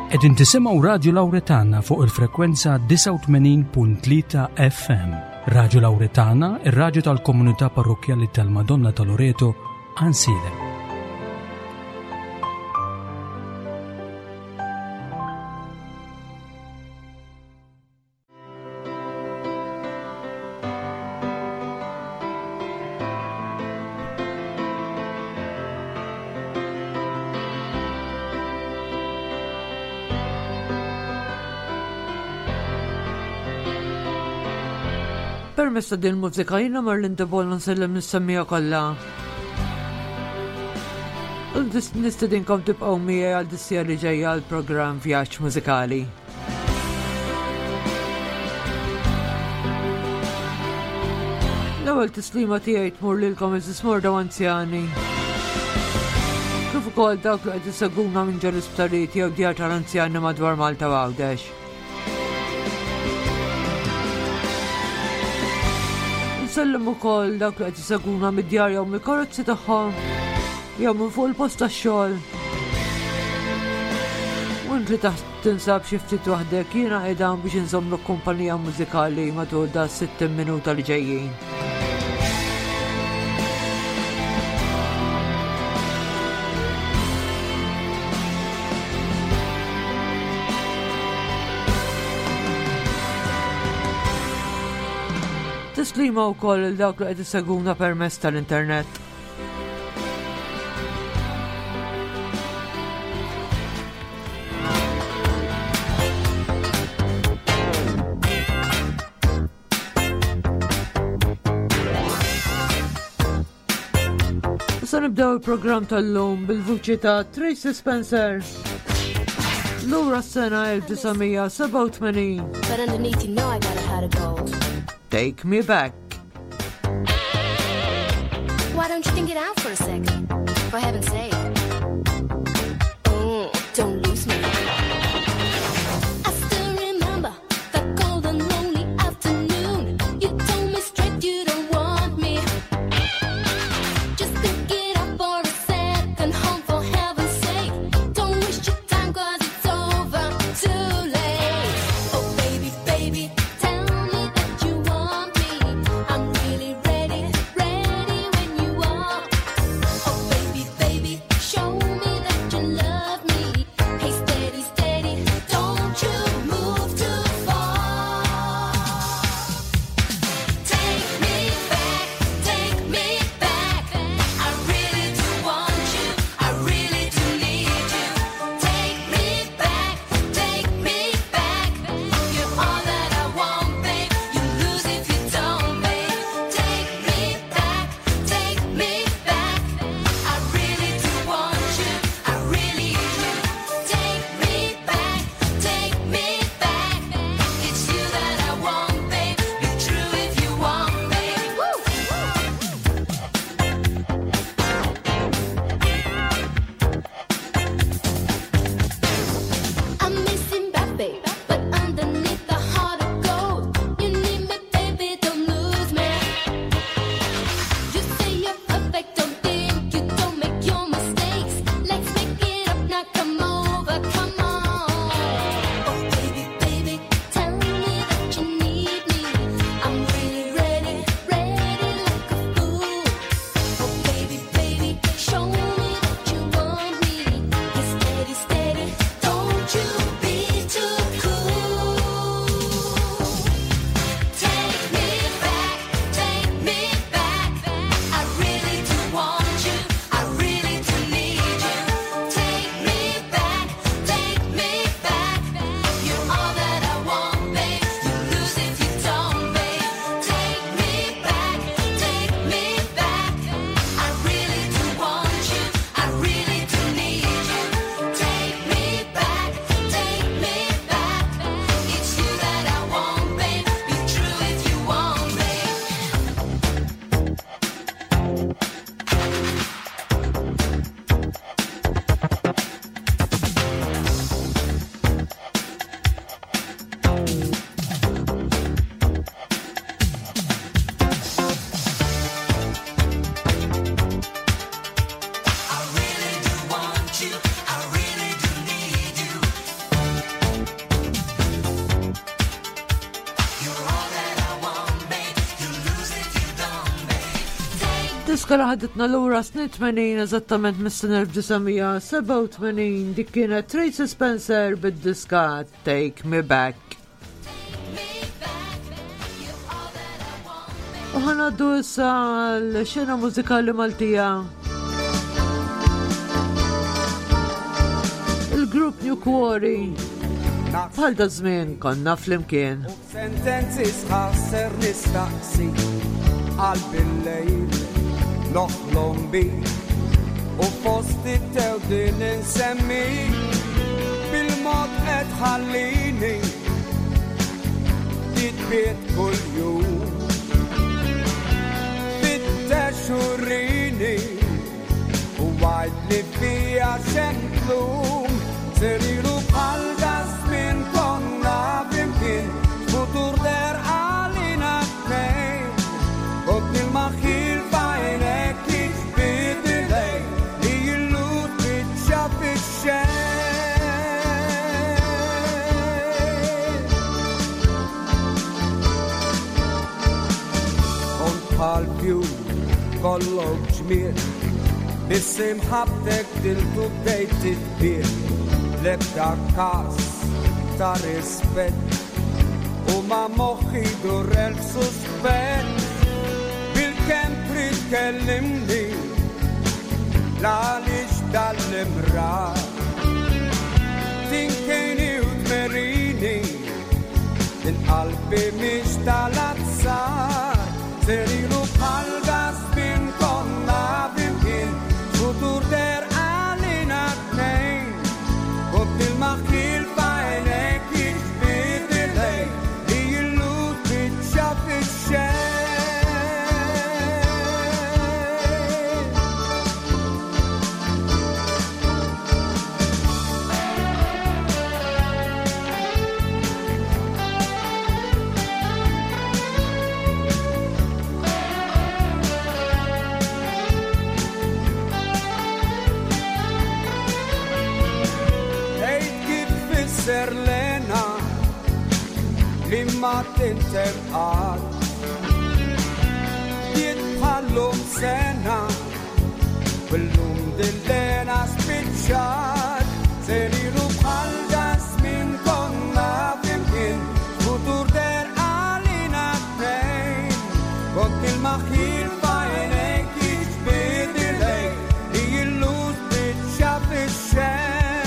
Qegħdin tisimgħu Radju Lawretana fuq il-frekwenza 89.3 FM. Radju Lawretana, ir-radju tal-Komunità Parrokjali tal-Madonna ta' Loreto, Ansilem. Permessa din mużika jina Marlin Debol nsellem nissemmija kollha. Nistedinkom tibqgħu miegħi għal dissija li ġejja għal programm Vjaġġ Mużikali. L-ewwel tislima tiegħi tmur lilkom iż-ismorda anzjani. Kif ukoll dawk li qed isegwuna minn ġol isptarijiet jew djar tal-anzjani madwar Malta u Għawdex. Nsellem ukoll dawk li qed isegwuna mid-djar jew mill-karozzi tagħhom jew minn fuq il-post tax-xogħol. U int li taħt tinsab xi ftit waħdek jiena qiegħda biex inżommlek kumpanija mużikali matul da 60 minuta li ġejjin. Tislima wkoll il dawk li qed isegwuna permezz tal-internet. Issa nibdew il-programm tal-lum bil-vuċi ta' Tracy Spencer. Lura s-sena 1987. But underneath you know I gotta have it gold. Take Me Back. Why don't you think it out for a second? For heaven's sake. Don't lose me. I still remember that cold and lonely afternoon. You told me straight you don't want me. Just pick it up for a second, home for heaven's sake. Don't waste your time 'cause it's over too late. Oh baby, baby, tell me that you want me. I'm really ready, ready when you are. Oh baby, baby, show Mużika li ħaditna lura snin 80 eżattament mis-sena 1987 dik kienet Tracy Spencer bid-diska Take Me Back. U ħanaddu issa l-xena mużikali Maltija. Il-grupp New Quarry bħal da żmien konna flimkien. Sentenzi sħasser nistaqsi qalbi l-lejl noħlom bi u fost it-tew din insemmi bil-mod qed ħallini titbiet kull jum fittex urrini u għajd li fija xentlum seriru bħal da żmien konna flimkien futur der għalina tnejn kont il-maħil fajnek jiġbid ilej li jillut bitxa fix-xejn kont bħal pjur kollok ġmiel bissim ħabtek diltu bdejt titbiet lebda kas ta' rispett u ma moħħi durrel suspett bil-kem trid kellimni għaliex dal-imrar tinkejni u tmerini din qalbi mhix tal-azzar serilu bħal żmien konna flimkien futur der għalina tnejn kont il-maħil fajnek jiġbid ilej li jillut bitxa fix-xejn Lena li ma tintem għal jiet bħallum sena billum dil-lena spiċċat seriru bħal da żmien konna flimkien futur der għalina tnejn kont il-maħil fajnek jiġbid ilej li jillut bitxa fix-xejn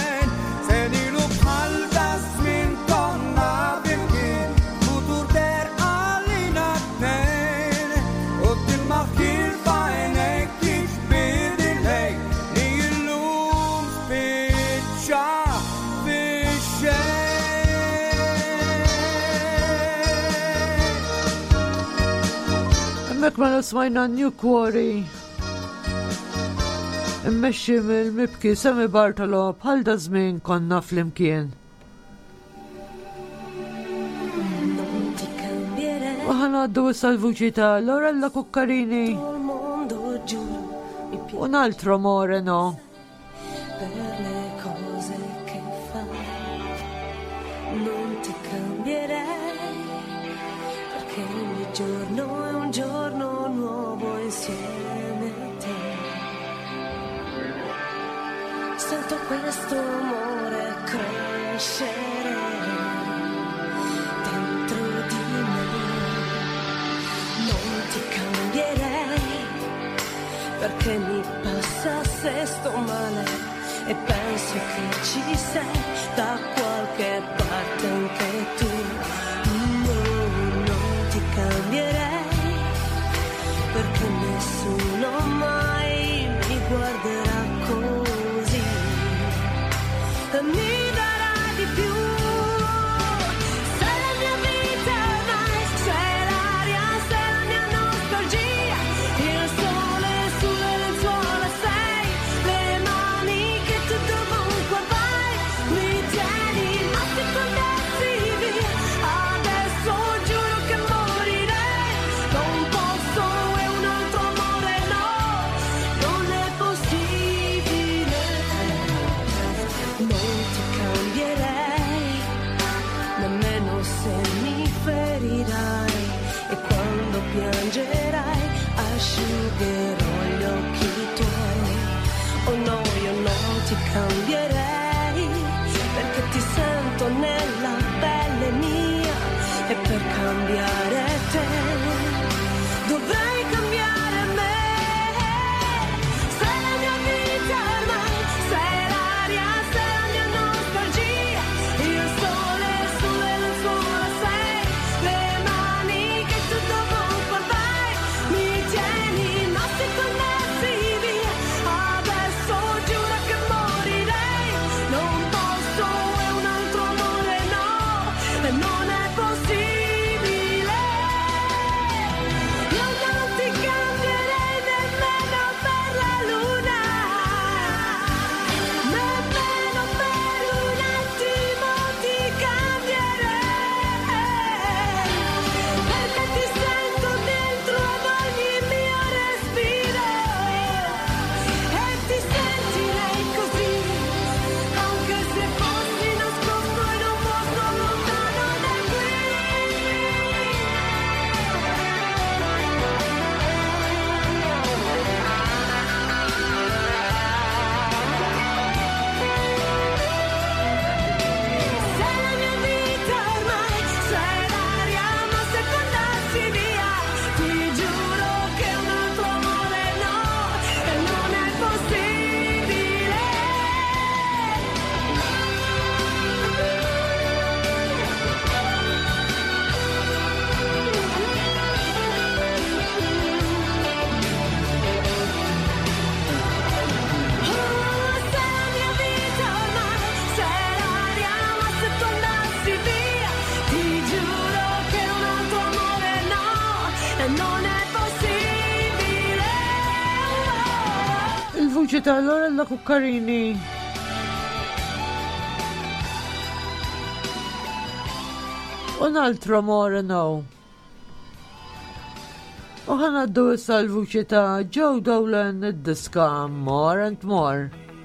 Mek ma nismajna New Quarry immexxi mill-mibki Semi Bartolo bħal da żmien konna flimkien. U ħanaddu issa l-vuċi ta' Lorella Cuccarini un altro amore no. Per le cose che fai non ti cambierei perché ogni giorno è un giorno nuovo insieme a te. Sento questo amore crescere dentro di me. Non ti cambierei perché mi passa se sto male e penso che ci sei da qualche parte anche tu. Non ti cambierei perché nessuno mai mi guarderà così e mi darà di più. Sei la mia vita ormai, sei l'aria, sei la mia nostalgia, il sole sulle lenzuola, sei le mani che tu dovunque vai mi tieni, ma se tu andassi via adesso giuro che morirei. Non posso, è un altro amore no, non è possibile. Oh no, io non ti cambierei, perché ti sento nella pelle mia, e per cambiare te dovrei cambiare me. Sei la mia vita ormai, sei l'aria, sei la mia nostalgia, io sole, sole, non solo sei, le mani che tu dovunque vai, mi tieni nostri connessi via, adesso giuro che morirei, non posso, è un altro amore no, e non è possibile. Io non ti cambierei nemmeno per la luna, nemmeno per un attimo ti cambierei, perché ti sento dentro ad ogni mio respiro, e ti sentirei così, anche se fossi nascosto in un posto lontano da qui. Sei la mia vita ormai, sei l'aria, ma se andassi via, ti giuro che un altro amore no, e non è possibile. Sei la mia vita ormai, sei l'aria, ma se tu andassi via, ti giuro che un altro amore no, e non è possibile. Il voce ta' Lorella Cuccarini. Un altro amore no. U ħanaddu issa l-vuċi ta' Joe Dolan id-diska More and More.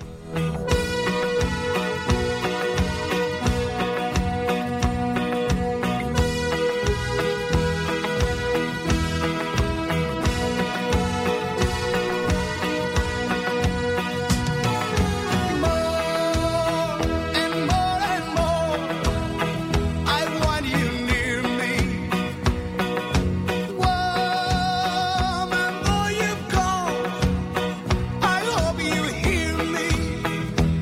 And more, I want you near me. Woman, though you've gone, I hope you hear me.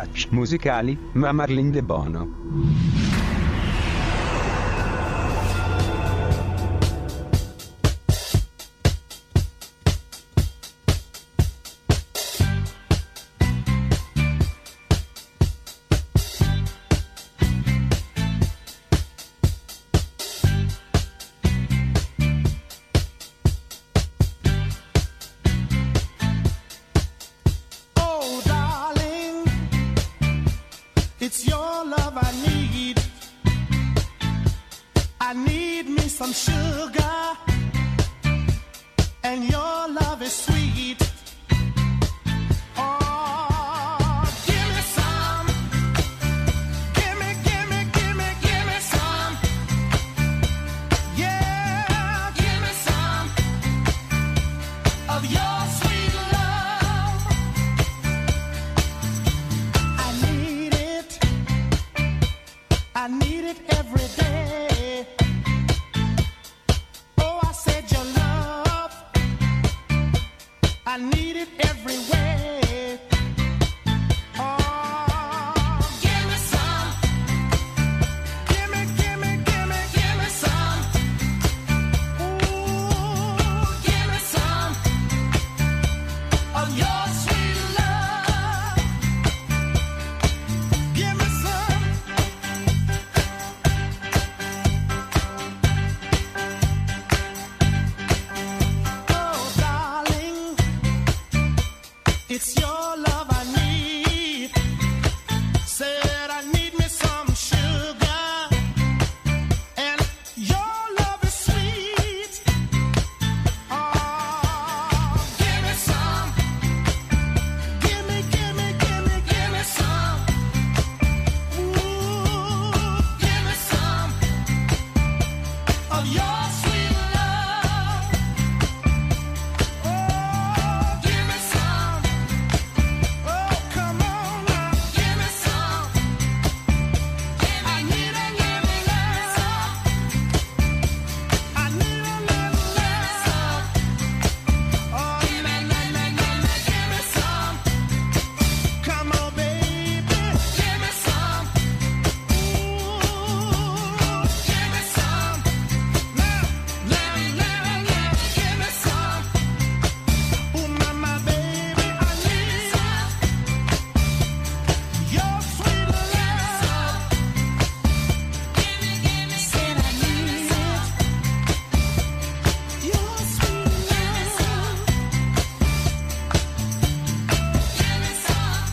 touch musicali, ma Marlene De Bono. It's your love I need. I need me some sugar, and your love is sweet. Oh, give me some. Give me, give me, give me, give me some. Yeah, give me some of your sweet love. I need it. I need it every day. Oh, I said your love. I need it every way. Oh, give me some. Give me, give me, give me, give me some. Ooh, give me some of your sweet love. Give me some. Oh, darling, it's your love I need. Said I need me some sugar, and your love is sweet. Oh, give me some. Give me, give me, give me, give me some. Ooh, give me some of your sweet love. Oh, give me some. Oh, come on now. Give me some. I need a little love. I need a little love. Oh, na na na na na. Give me some. Come on, baby. Give me some. Ooh, give me some. Now, now, now, now. Give me some. Ooh, mama, baby, I need your sweet love. Said I need your sweet love. Give me some.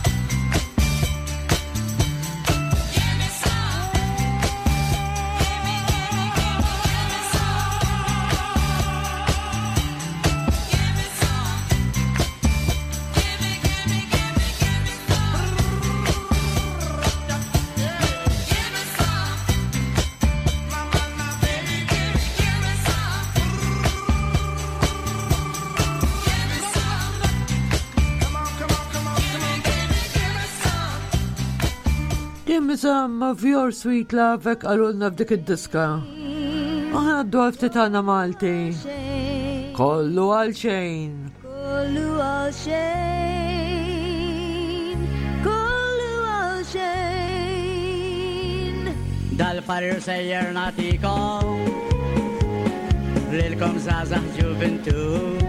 Give me some. Give me some of your sweet love ek għalulna f'dik id-diska. Aħna d-dwar tana Malti. Kollu għal xejn. Kollu għal xejn, kollu għal xejn. Dal-farir sejjer natikom lilkom zazah ġuventu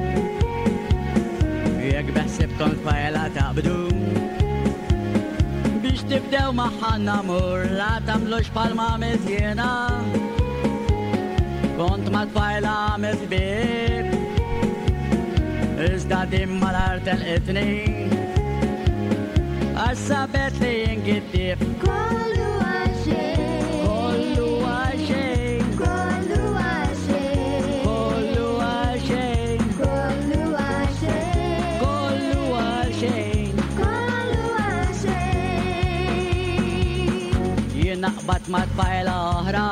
jek beħsibkom tfajla taqbdu biex tibdew maħħanna mur la tamlux palma mizjena kont ma tfajla mizbib iżda dimma l-artel itni għassabet li jingiddib Kollu għal xejn, kollu għaxejn kollu għal xejn, kollu għaxejn kollu għal xejn, kollu għaxejn kollu għal xejn. jien naqbad ma tfajla oħra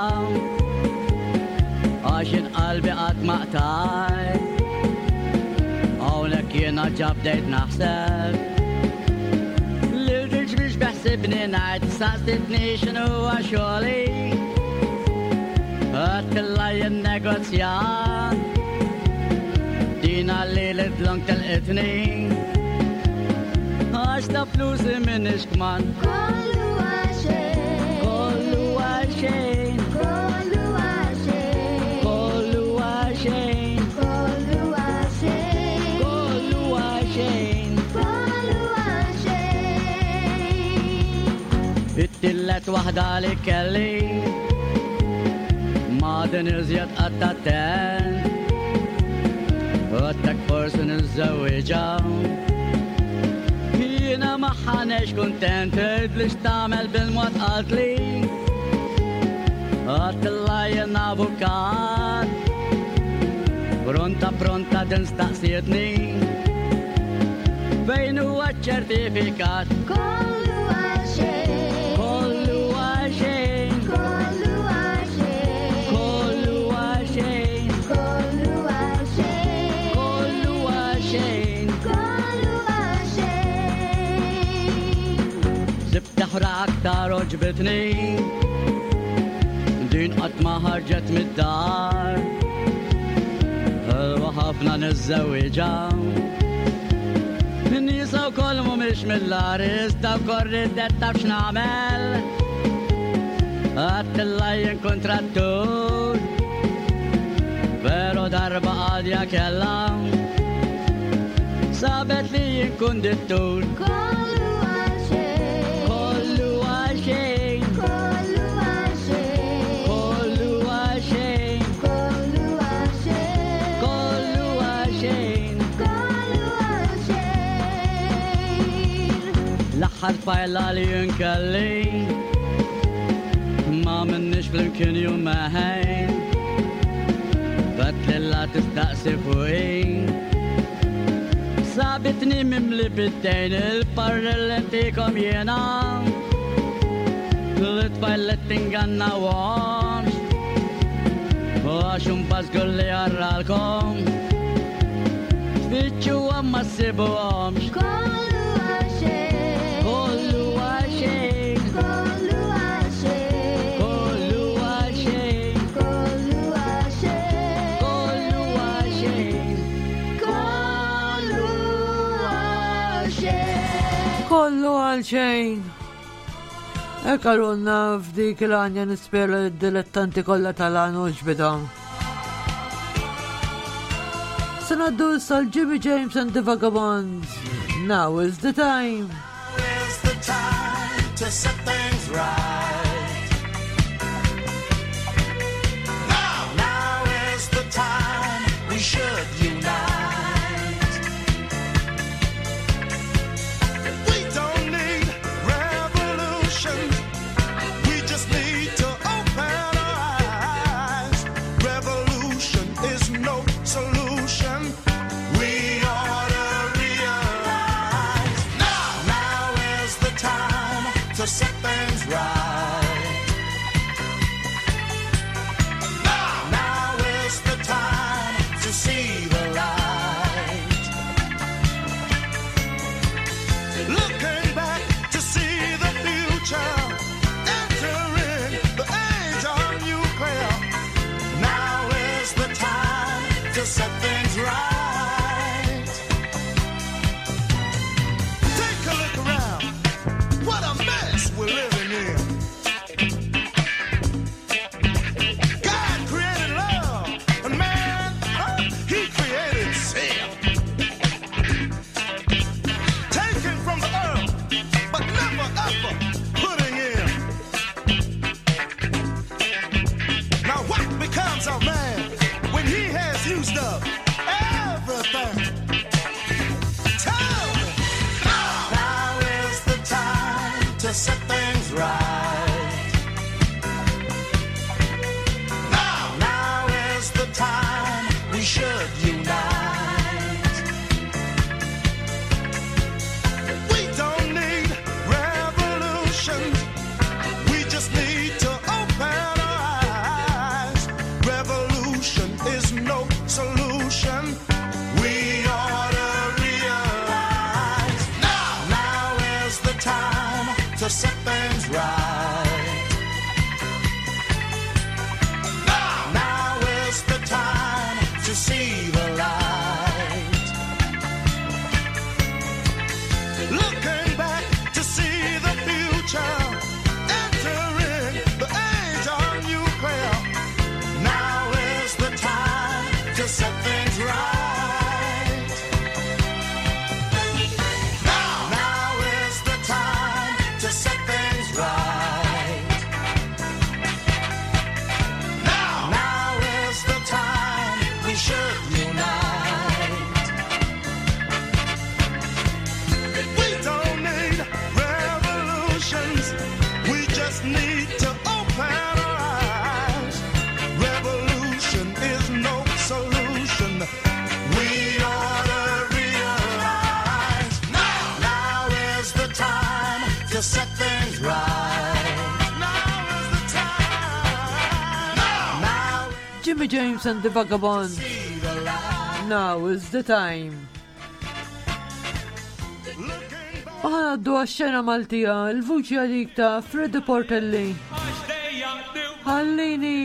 għaxin qalbi qatt maqtaj hawnhekk jiena ġabdejt naħseb l-irġiġ biex beħsibni ngħid saqsitni x'inhuwa xogħli għattilla jinnegozjat dina li l-dlong telqitni Għax ta' flusi minix kman. Kollu għaxejn, Kollu għaxejn, kollu għaxejn, kollu għaxejn, kollu għaxejn, kollu għaxejn. kollu għaxejn. It-tillet wahda li kelli ma' din iżjed qattaten. Għattak forsi nizzawieġa. Jiena maħħanex kontent, li xtamel bil-mod qatli. Għattilla jena avukat, pronta din staqsietni. Fejn huwa ċertifikat? Kollu għaxejn, Kollu għaxejn, kollu għaxejn, kollu għaxejn, kollu għaxejn, kollu għaxejn. kollu għaxejn. Sibtaħra aktar oġbitni, din qatma ħarġet mid-dar. Ħelwa ħafna nizzawieġa. Nisa u koll mumiex mill-laris, daw korridet taf x'namel. Għattilla jien kontrattur, vero darba għadja kella. Sabet li jien kondittur. Kollu għaxejn, Kollu għaxejn, kollu għaxejn, kollu għaxejn, kollu għaxejn, kollu għaxejn. kollu għaxejn. L-aħħar fajla li jien kelli, ma minnix fl-imkien jum maħejn. Batlilla tistaqsi fuqin, sabitni mimli bid-dejn il-parrellentikom jena. L-tfajlet tinganna wonx, u għaxum bazgulli għarralkom. Bitċu għamma sibu għomx. Kollu għaxejn, Kollu għaxejn, kollu għaxejn, kollu għaxejn, kollu għaxejn, kollu għaxejn. kollu għaxejn. Kollu għal-xejn. Ekalunna f'dik il-għanja nispera d-dilettanti kollha tal-għanu ġbida. Sanaddu sal-Jimmy James and the Vagabonds. Now is the time. Is the time to set things right. Now is the time we should unite. We don't need revolution. We just need to open our eyes. Revolution is no solution. We ought to realize now is the time to set things right. Now is the time to see the light. Looking back to see the future, entering the age of nuclear. Now is the time to set things right. Take a look around. What a mess we're living in. God created love, and man, he created sin. Taken from the earth, but never ever putting in. Now what becomes of man when he has used up everything? Tell me. Now is the time to set things right. Now is the time we should unite. We don't need revolution. We just need to open our eyes. Revolution is no solution. We ought to realize now is the time to set things right. Now is the time to see the light. Looking friends, we just need to open our eyes. Revolution is no solution. We ought to realize now is the time to set things right. Now is the time. Now Jimmy James and the Vagabond. see the light. Now is the time. Looking back. Għaddu għax-xena Maltija, il-vuċi għadik ta' Freddy Portelli. Ħallini.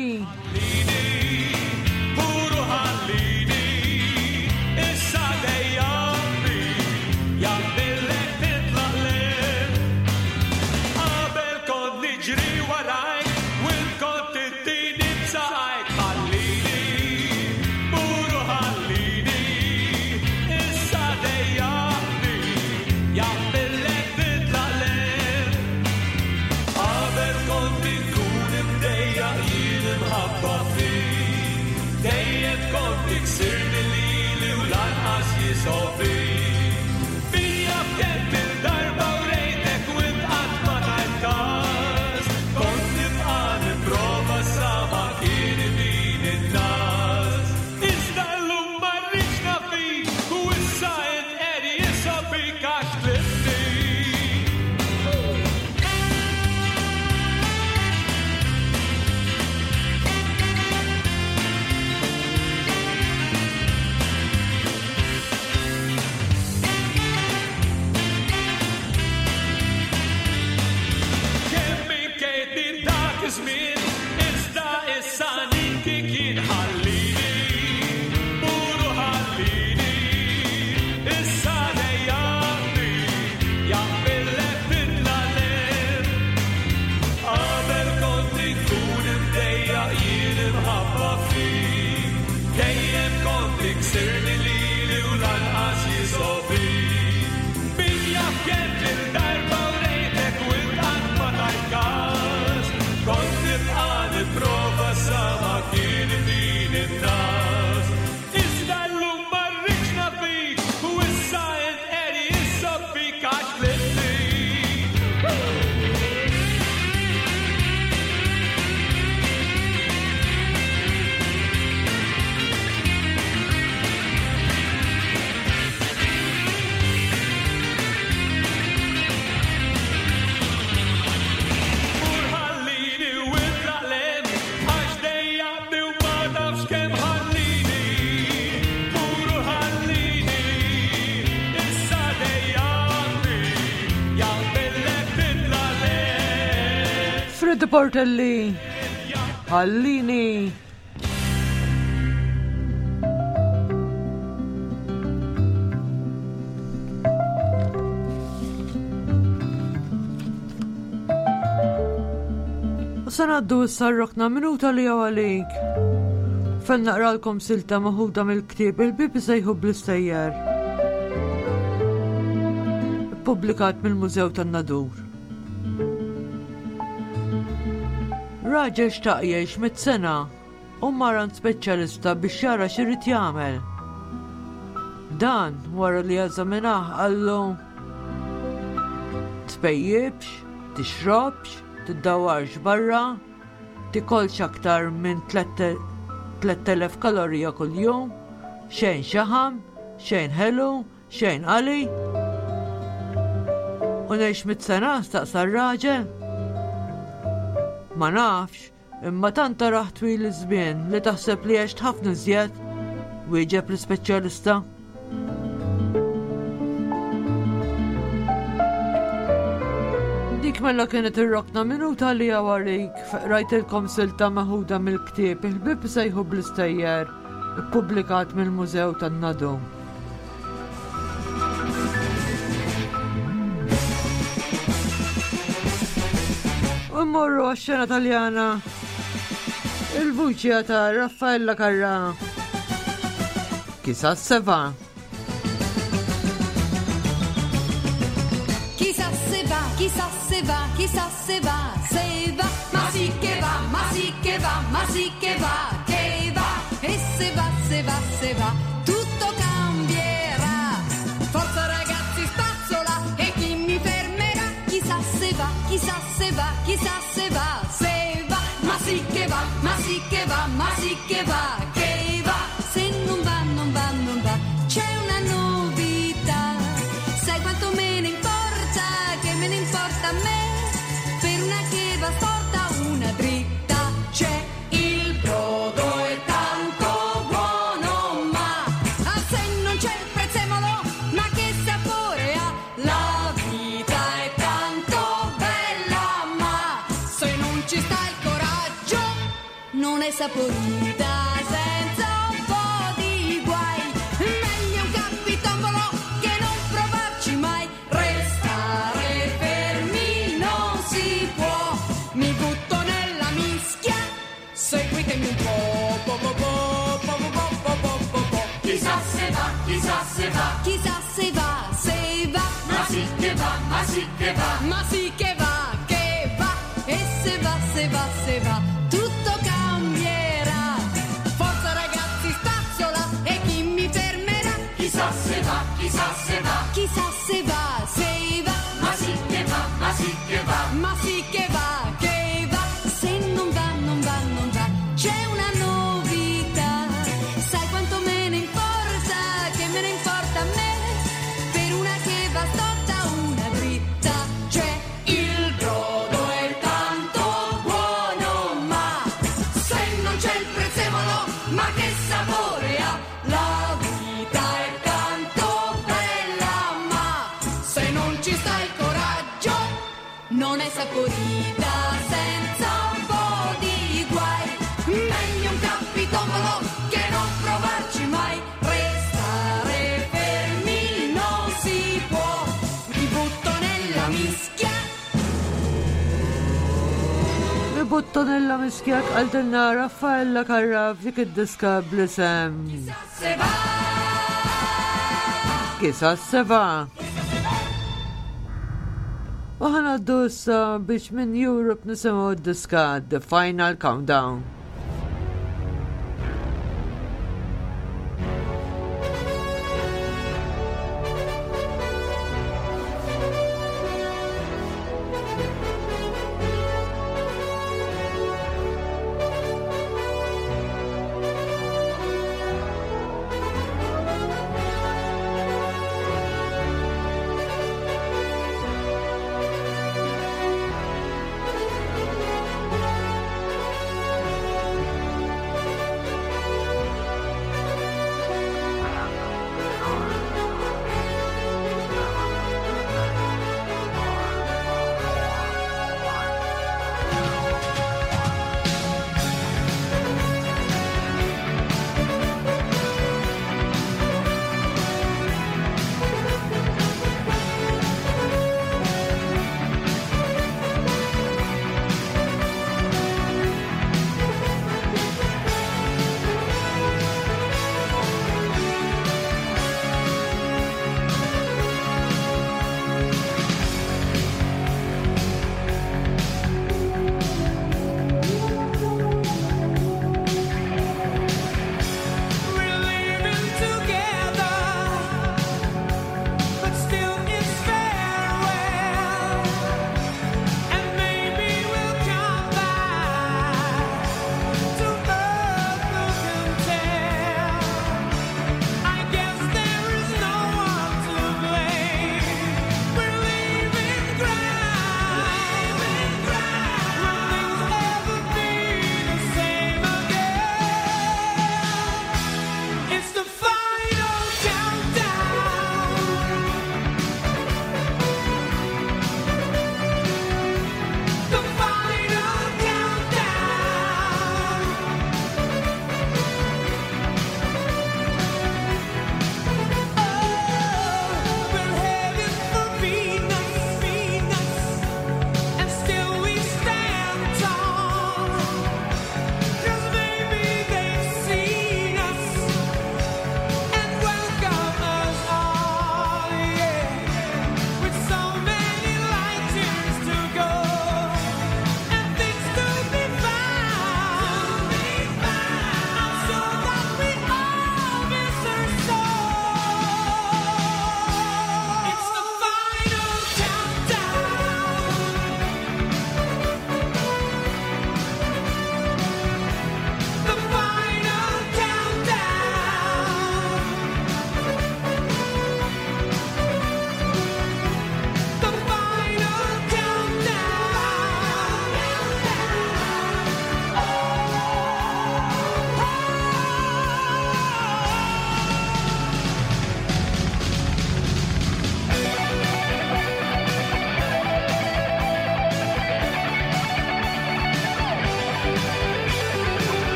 Puru ħallini, issa dejjaqni, jaqbillek titlaq lejn. Qabel kont niġri warajk, u kont tittini b'saqajk. Ħallini, puru ħallini, issa dejjaqni, jaqbillek titlaq lejn. Qabel kont inkun imdejjaq jien imħabba fik. Dejjem kont tiksirni lili u lanqas jisofi. Fija b'kemm il-darba u rejtek u inqatt ma tajt każ. Kont nibqa' nipprova sama kien min in-nas. Iżda llum ma rridx nafik u issa inqeri jisob bik għax tlifni. Kemm inkejtni dak iż-żmien, iżda issa ninki kien ħallini. Puru ħallini, issa dejjaqni, jaqbillek titla' lejn. Qabel kont inkun imdejjaq jien imħabba fik. Dejjem kont tiksirni lili u lanqas jisofi. Min jaf kemm il-darba u rejtek u inqatt ma tajt każ. Kont nibqa' nipprova sama kien min in-nas. Iżda llum ma rridx nafik u issa inqeri jisob bik għax tlifni. Pur ħallini u intlaq lejn, għax dejjaqni u ma nafx kemm ħallini. Puru ħallini, issa dejjaqni, jaqbillek titla' lejn. Freddy Portelli. Ħallini. U sanaddu issa rokna minuta li għalik. Fen naqralkom silta maħuda mill-ktieb il-bibi sejħu bl-istejjer. Publikat mill-Mużew tan-Nadur. Raġel xtaq jgħix mit-sena u maran speċjalista biex jara xirrit jagħmel. Dan wara li eżaminaħ qallu tpejjibx, tixrobx, tiddawarx barra, tikolx aktar minn 3000 kalorija kuljum, xejn xaħam, xejn ħelu, xejn qali. U ngħix mit-sena staqsa r-raġel. Ma nafx, imma tanta raħ twil iż-żmien li taħseb li għext ħafna iżjed, wieġeb l-ispeċjalista. Dik mella kienet ir-rokna minuta li għawarik rajtilkom silta maħuda mill-ktieb il-bib sejħu bl-istejjer, ippubblikat mill-Mużew tan-Nadur. U mmorru għax-xena Taljana, il-vuċi ta' Raffaella Carrà. Chissà se va. Chissà se va, chissà se va, chissà se va, ma sì che va, ma sì che va, ma sì che va, e se va, se va, se va, tutto cambierà. Forza ragazzi spazzola e chi mi fermerà, chissà se va, chissà se va, chissà se va, ma sì che va, ma sì che va, ma sì che va, se non va, non va, non va, c'è una novità, sai quanto me ne importa, che me ne importa a me, per una che va storta, una dritta, c'è il brodo è tanto buono, ma se non c'è il prezzemolo, ma che sapore ha, la vita è tanto bella, ma se non ci sta il coraggio, non è saporita senza un po' di guai, meglio un capitombolo che non provarci mai, restare fermi non si può, mi butto nella mischia, seguitemi un po', chissà se va, chissà se va, chissà se va, se va, ma sì che va, ma sì che va, ma sì che va, e se va, se va, se va, tutto cambierà, forza ragazzi spazzola, e chi mi fermerà, chissà se va, chissà se va, chissà se va, se va, ma sì che va, ma sì che va, ma sì che va, se non va, non va, non va, c'è una novità, sai quanto me ne importa, che me ne importa a me, per una che va storta, una dritta, c'è il brodo è tanto buono, ma se non c'è il prezzemolo, ma che sapore ha, la vita è tanto bella, ma se non ci sta il coraggio, non è saporita senza un po' di guai, meglio un capitombolo che non provarci mai, restare fermi non si può, mi butto nella mischia. Nibuttu nella miskjak għaltilna Raffaella Karraf dik id-diska bl-isem. Se va, Chissà se va. U ħanaddu issa biex minn Europe nisimgħu d-diska The Final Countdown.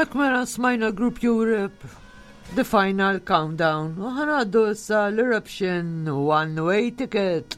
Mek mela smajna Group Europe The Final Countdown u ħanaddu issa l-Eruption One Way Ticket.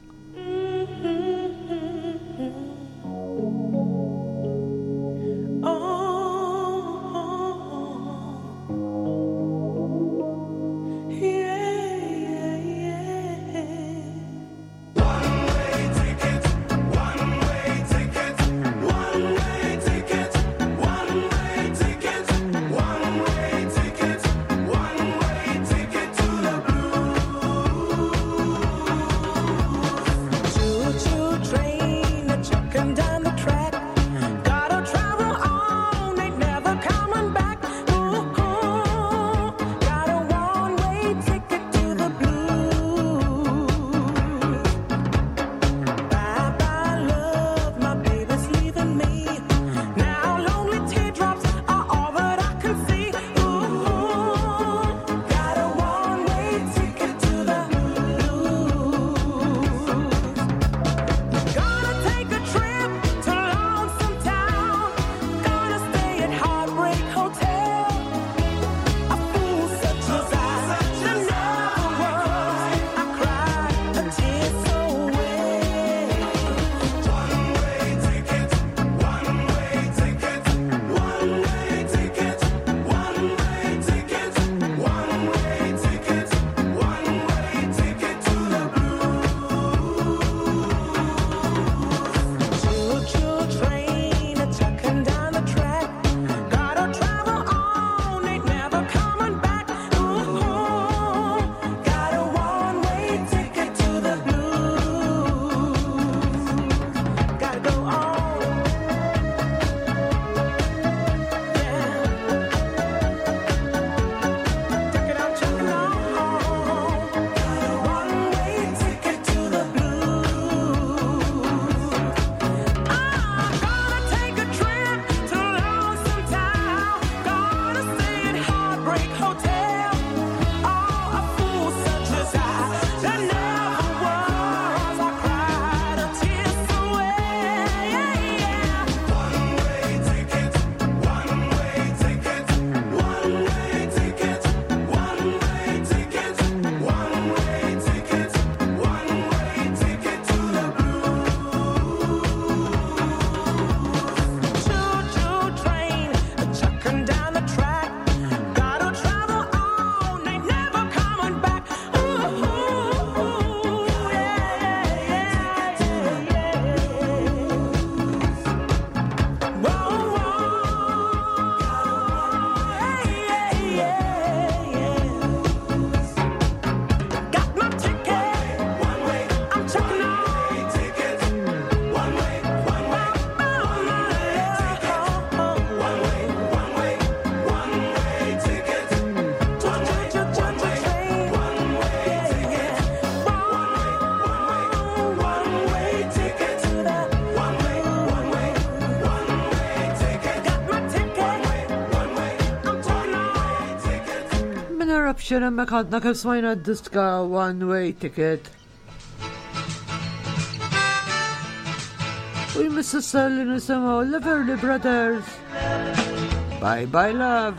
Eruption hemmhekk għadna kif smajna d-diska One Way Ticket. U jmissu s-salli nisimaw l-Everly Brothers. Bye bye love.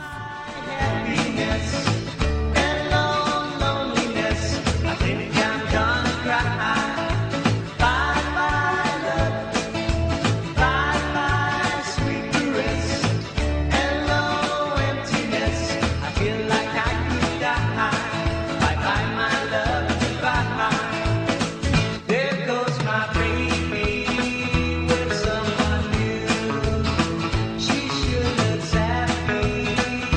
She should have said me.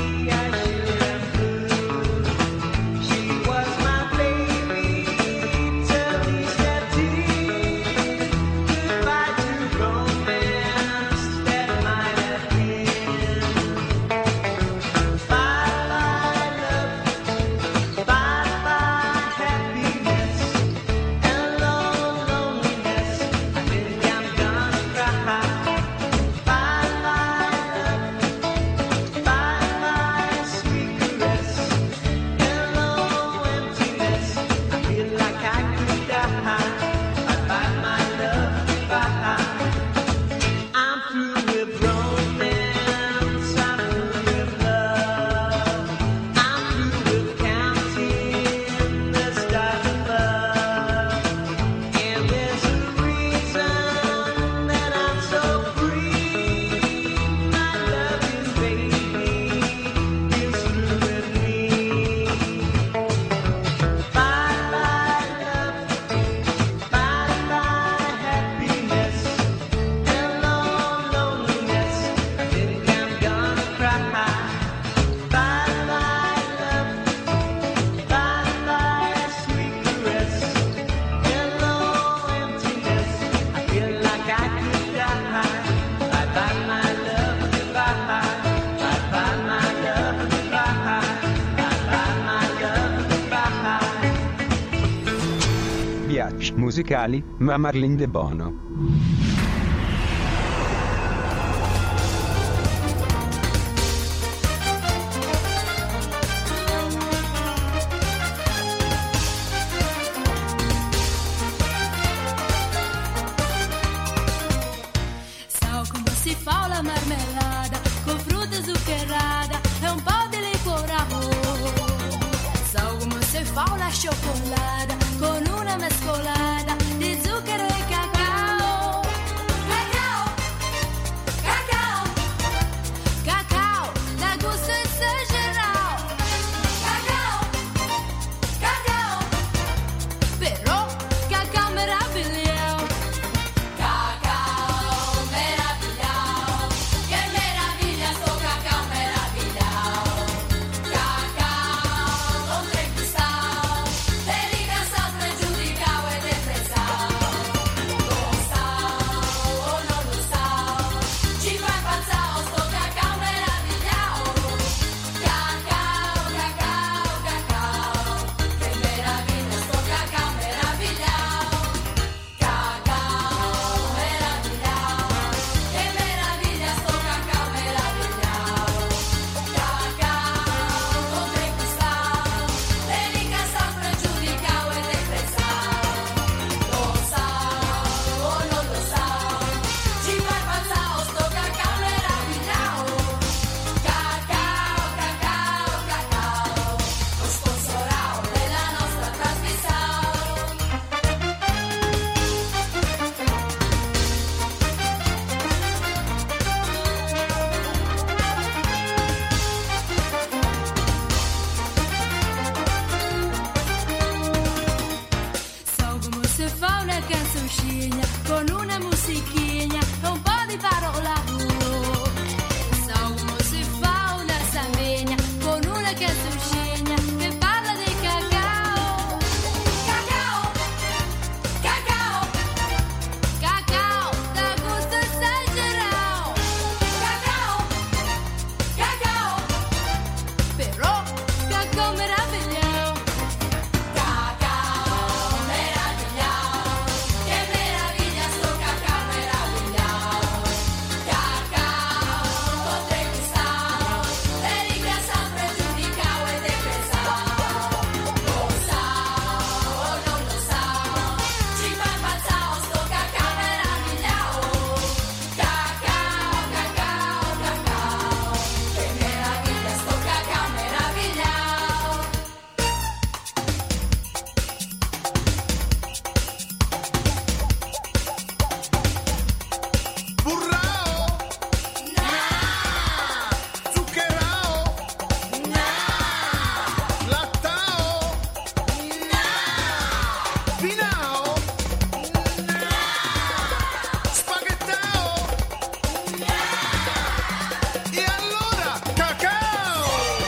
viaggi musicali, ma Marlene De Bono. So come si fa la marmellata con frutta zuccherata e un po' di liquorao. So come si fa la cioccolata con una mescolata di zucchero e cacao. Cacao, cacao, cacao, da gusto esagerato. Cacao, cacao, però cacao meraviglioso. Cacao meravigliao, che meraviglia sto cacao meravigliao. Cacao con tre cristao, delicato, pregiudicao ed depressao. Lo sao o non lo sao, ci fa impazzao sto cacao meravigliao. Cacao, cacao, cacao, che meraviglia sto cacao meravigliao. Cacao meravigliao, che meraviglia sto cacao meravigliao. Cacao con tre cristao, delicato, pregiudicao ed depressao. Lo sao o non lo sao, ci fa impazzao sto cacao meravigliao. Cacao, cacao, cacao, lo sponsorao della nostra trasmissione. So come si fa una canzoncina con una musichina e un po' di parola. So come si fa una sambegna con una canzoncina che parla di cacao. Cacao, cacao, cacao, da gusto esagerato. Cacao, cacao, però cacao meravigliao. Cacao meravigliao, che meraviglia sto cacao meravigliao. Cacao con tre cristao, delicato, pregiudicao ed depressao. Lo sao o non lo sao, ci fa impazzao sto cacao meravigliao. Cacao, cacao, cacao, che meraviglia sto cacao meravigliao. Burrao? No! Zuccherao? No! Lattao? No! Vinao? No! Spaghettao? No! E allora cacao!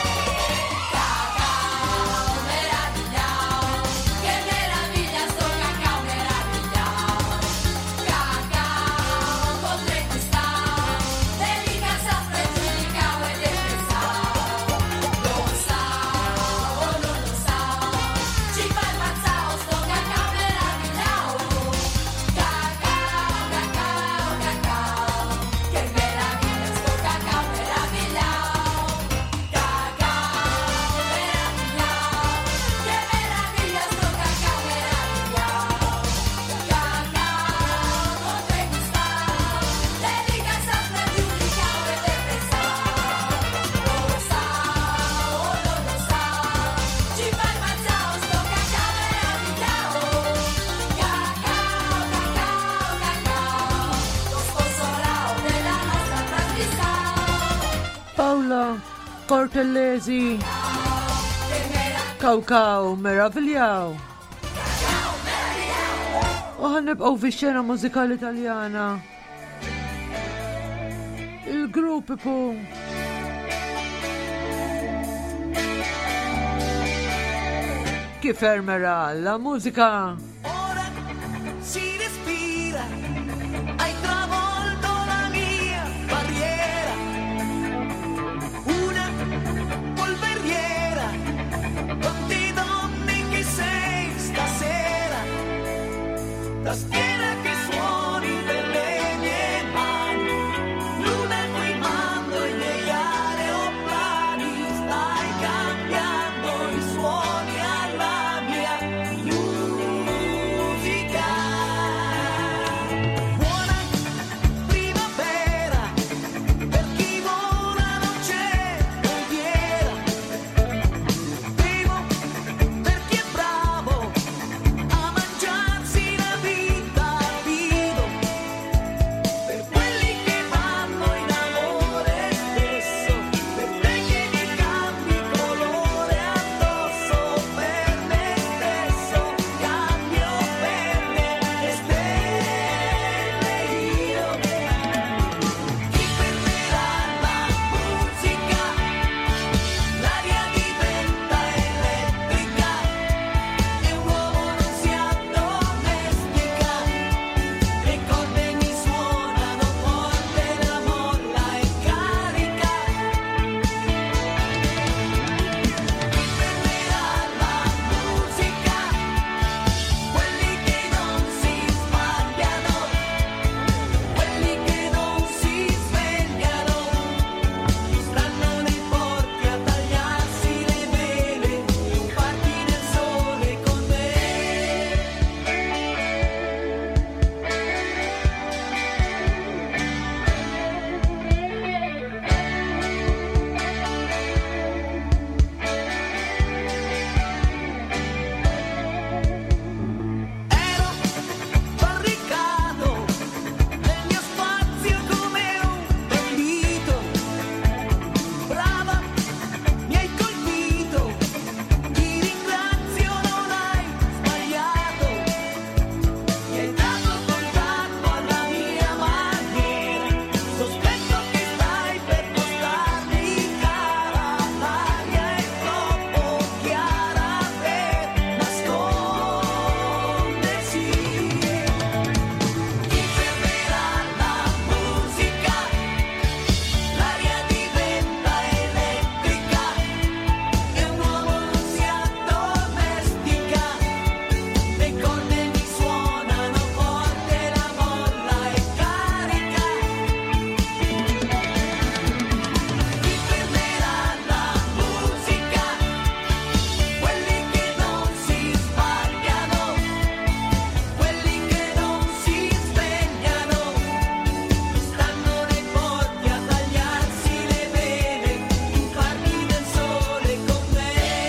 Cacao meravigliao, che meraviglia sto cacao meravigliao. Cacao con tre cristao, delicato, pregiudicao ed depressao. Lo sao o non lo sao, ci fa impazzao sto cacao meravigliao. Cacao, cacao, cacao, che meraviglia sto cacao meravigliao. Cacao meravigliao, che meraviglia sto cacao meravigliao. Cacao con tre cristao, delicato, pregiudicao ed depressao. Lo sao o non lo sao, ci fa impazzao sto cacao meravigliao. Cacao, cacao, cacao, lo sponsorao della nostra trasmissione. Paola Cortellesi. Cacao meravigliao. U ħannibqgħu fix-xena mużikali Taljana. Il-grupp ipu kif ermera la musica. Ora si respira, hai travolto la mia barriera, una polveriera, quante donne che sei stasera, tastiera che suoni per le mie mani, luna in cui mando i miei aeroplani, stai cambiando i suoni alla mia musica. Buona primavera, per chi vola non c'è frontiera, primo per chi è bravo a mangiarsi la vita a vivo, per quelli che vanno in amore stesso, per te che mi cambi colore addosso, per me stesso cambio per le stelle io. Chi fermerà la musica? L'aria diventa elettrica e un uomo non si addomestica, le corde mi suonano forte, la molla è carica. Chi fermerà la musica? Quelli che non si sbagliano, quelli che non si svegliano, stanno nei porti a tagliarsi le vele, parti nel sole con me. Ero barricato nel mio spazio come un bandito, brava, mi hai colpito, ti ringrazio, non hai sbagliato, mi hai dato contatto alla mia maniera, sospetto che stai per costarmi cara, l'aria è troppo chiara per nascondersi. Chi fermerà la musica? L'aria diventa elettrica e un uomo non si addomestica, le corde mi suonano forte, la molla è carica. Chi fermerà la musica? Quelli che non si sbagliano, quelli che non si svegliano, stanno nei porti a tagliarsi le vene, infarti del sole con me.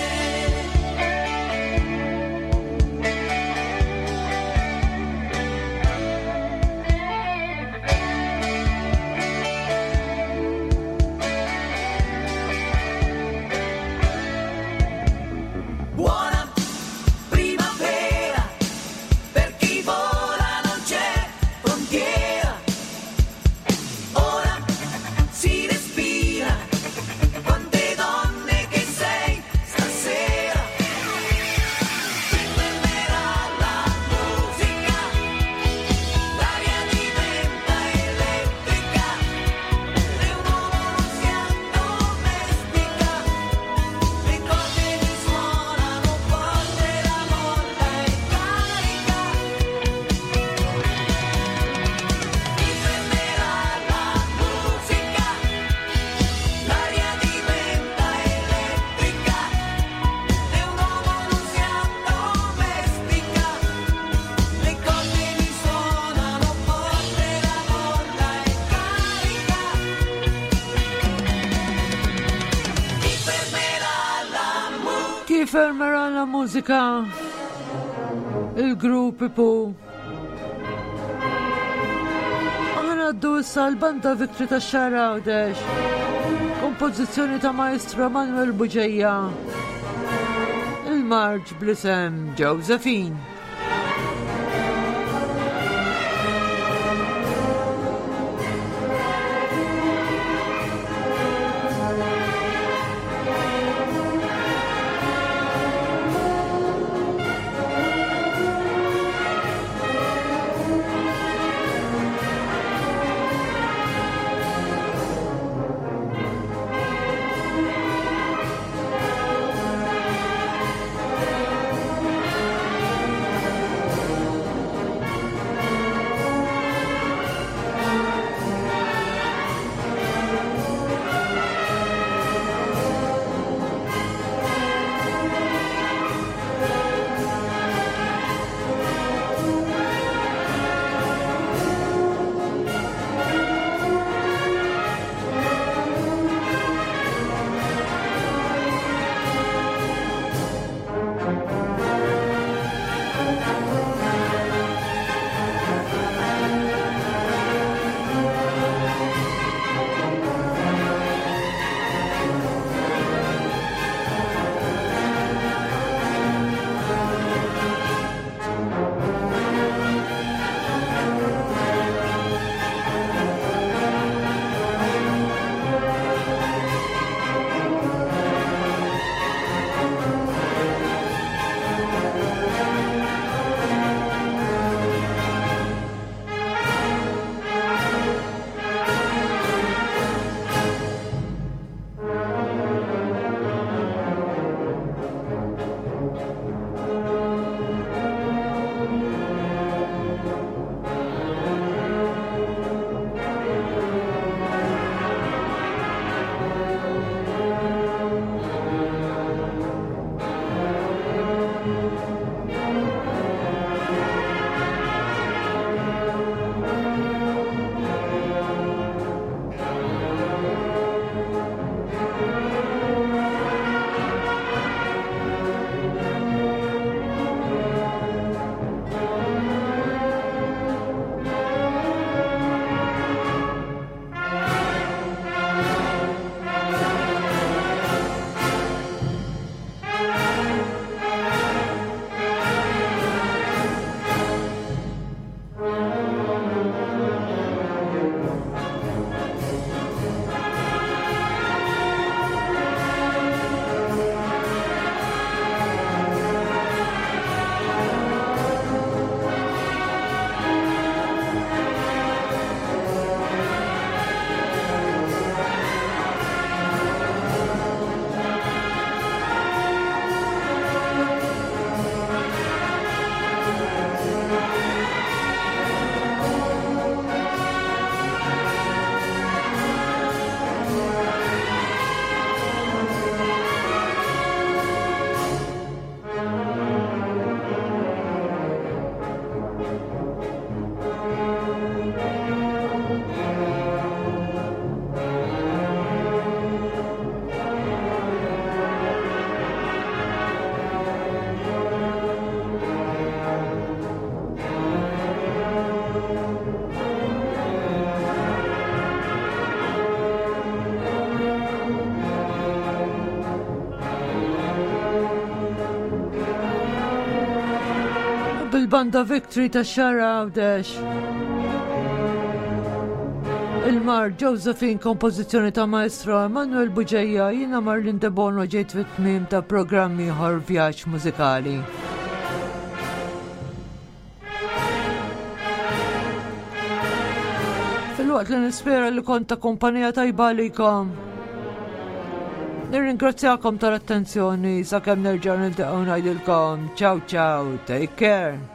Buona primavera, per chi vola non c'è frontiera, ora si respira, quante donne che sei stasera. Chi fermerà la musica? L'aria diventa elettrica e un uomo non si addomestica, le corde mi suonano forte, la molla è carica. Chi fermerà la musica? L'aria diventa elettrica e un uomo non si addomestica, le corde mi suonano forte, la molla è carica. Chi fermerà la musica? Chi fermerà la musica? Il gruppo Pooh. Għanaddu issa l-banda Victory ta' Xarrawdex, kompożizzjoni ta' maestro Manuel Buġeja, il-marġ blisem Josephine. Il-banda Victory ta' Xarawdex. Il-Mar Josephine, kompożizzjoni ta' Maestro Emanuel Buġeja, jina Marlin De Bono ġejt fit-tmiem ta' programmi ħor vjaġġ mużikali. Fil-waqt li nispera li kont ta' kumpanija tajba likom. Nirringrazzjakom tal-attenzjoni sakemm nerġa' niltaqgħu ngħidilkom ciao ciao, take care.